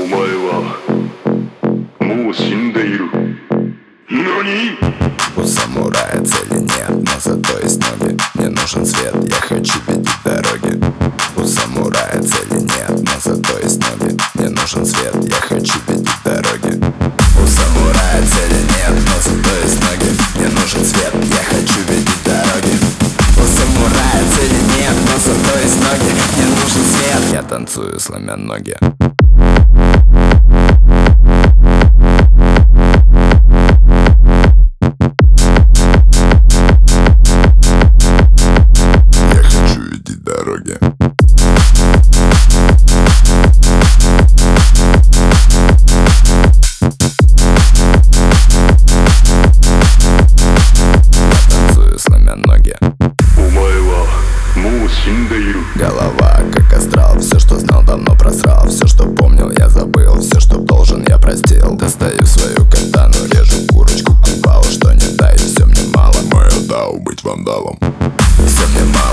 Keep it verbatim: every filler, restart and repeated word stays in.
前はもう死んでいる。何？ У самурая цели нет, но зато есть ноги. Мне нужен свет, я хочу видеть дороги. У самурая цели нет, но зато есть ноги. Мне нужен свет, я хочу видеть дороги. У самурая цели нет, но зато есть ноги. Мне нужен свет, я хочу видеть дороги. У самурая цели нет, но зато есть ноги. Мне нужен свет, я танцую, сломя ноги. Дороги. Танцую, сломя ноги. Голова как астрал. Все, что знал, давно просрал. Все, что помнил, я забыл. Все, что должен, я простил. Достаю свою катану, режу курочку купала. Что не дай, все мне мало. Мое дау быть вандалом. Все мне мало.